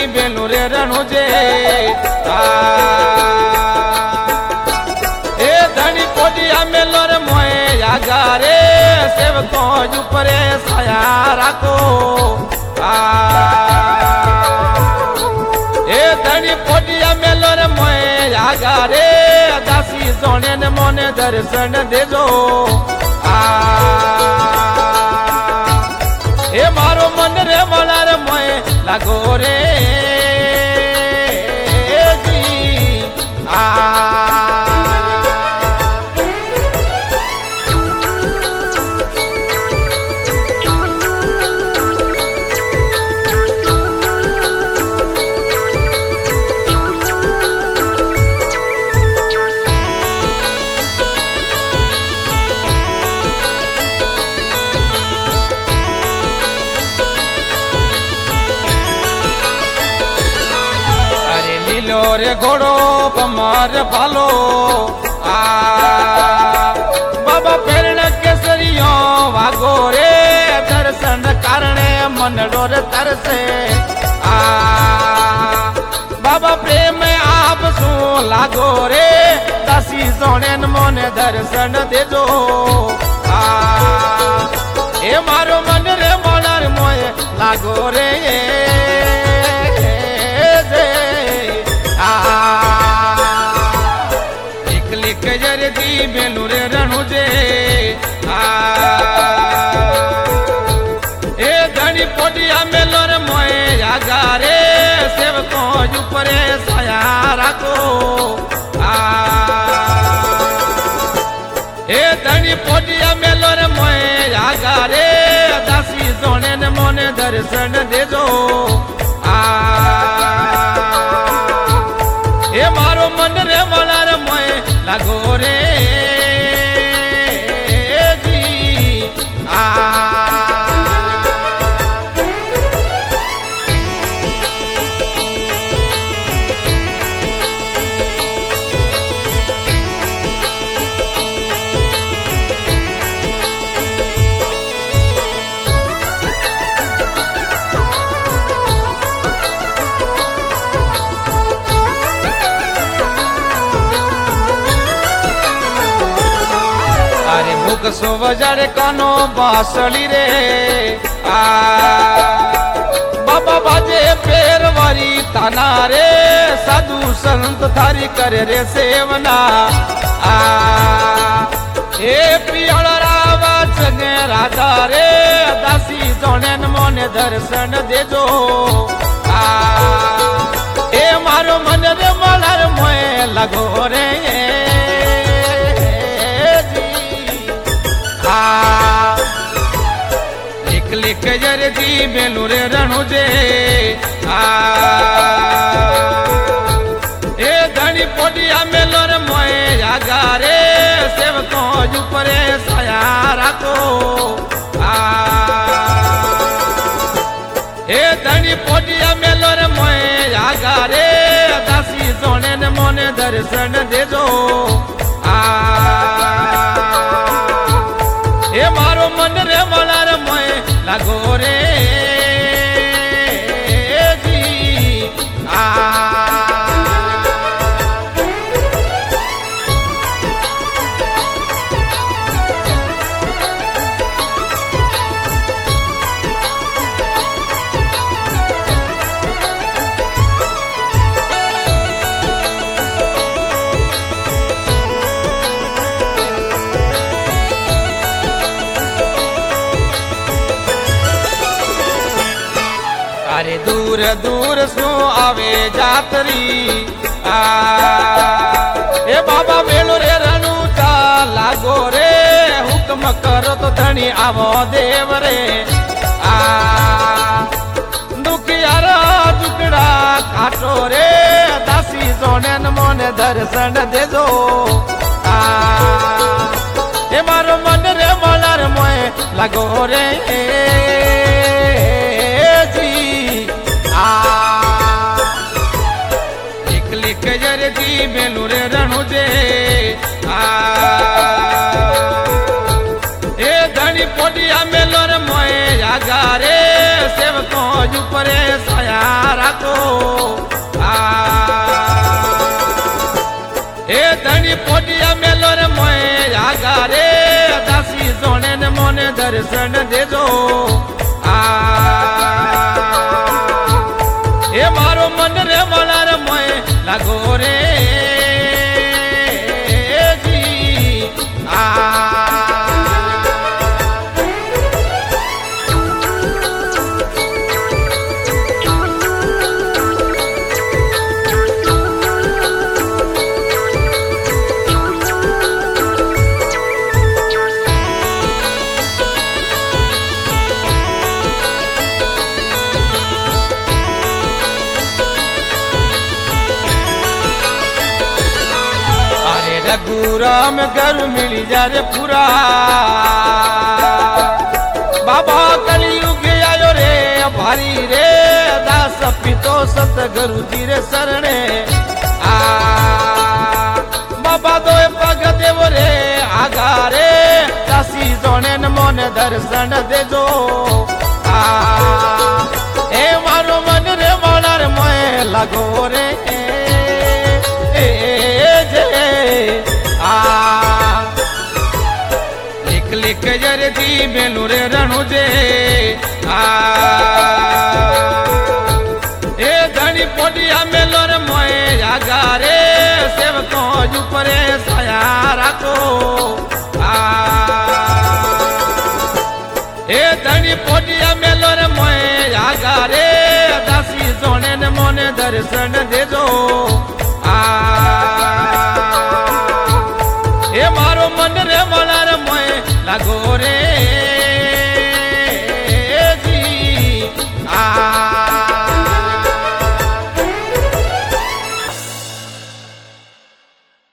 बेलू रे रणु जे ए धनी पोडिया मेलो रे मोए आगा रे सेवको ऊपरे साया राखो ए धनी पोडिया मेलो रे मोए आगा रे दासी सोने ने मोने दर्शन देजो ए मारो मन रे वाला रे मोए लागो रे जी रे घोड़ो पमार फालो बाबा पेरण केसरियो वागो रे दर्शन कारणे मन डोर तरसे बाबा प्रेम आप सु लागो रे दासी सोने मोने दर्शन देजो ए मारो मन रे मोनर मोए लागो रे बेलू रे रणु जे ए धनी पोडिया मेलो रे मोए आगा रे सेवको ऊपरे साया राखो ए धनी पोडिया मेलो रे मोए आगा रे दासी सोने ने मोने दर्शन देजो ए मारो मन रे वाला रे मोए लागो रे सो बजारे कानो बासली रे बाबा बाजे पेरवारी ताना रे साधु संत थारी करे रे सेवना ए पियल रावा जगे राजा रे दासी सोने मोने दर्शन देजो ए मारो मन रे मलर मोए लगो रे लिख जर दी बेलू रे रणु जे ए धनी पोडिया मेलो रे मोए आगा रे सेवको ऊपरे साया राखो ए धनी पोडिया मेलो रे मोए आगा रे दासी सोने ने मोने दर्शन देजो ए मारो मन रे वाला रे मोए लागो रे जी अरे दूर दूर सो आवे जातरी ए बाबा बेलू रे रणु चा लागो रे हुक्म करो तो धनी आवो देव रे दुखियारा दुकड़ा काटो रे दासी सोने मोने दर्शन देजो ए मारो मन रे मलर मोए लागो रे लिख जर दी बेलू रे रणु जे ए धनी पोडिया मेलो रे मोए आगा रे सेवको જ પરે સાયા રાખો એ ધણી પોટિયા મેલો રે મોય આગા રે દાસી જોણે ને મોને દર્શન દેજો એ મારો મન રે વાળા રે મોય લાગો રે रघुराम घर मिली जा रे पूरा बाबा कलयुग आयो रे भारी रे दास पितो सत गुरु जी रे शरणे बाबा दो पग देव रे आगा रे दासी जोने न मोने दर्शन देजो ए मारो मन रे मोला रे मोए लगो रे लिख लिख जरे दी मेलू रे रणु जे ए धनी पोटिया मेलो रे मोए आगा रे सेवको जु परे साया राखो ए धनी पोटिया मेलो रे मोए आगा रे दासी जोने ने मोने दर्शन देजो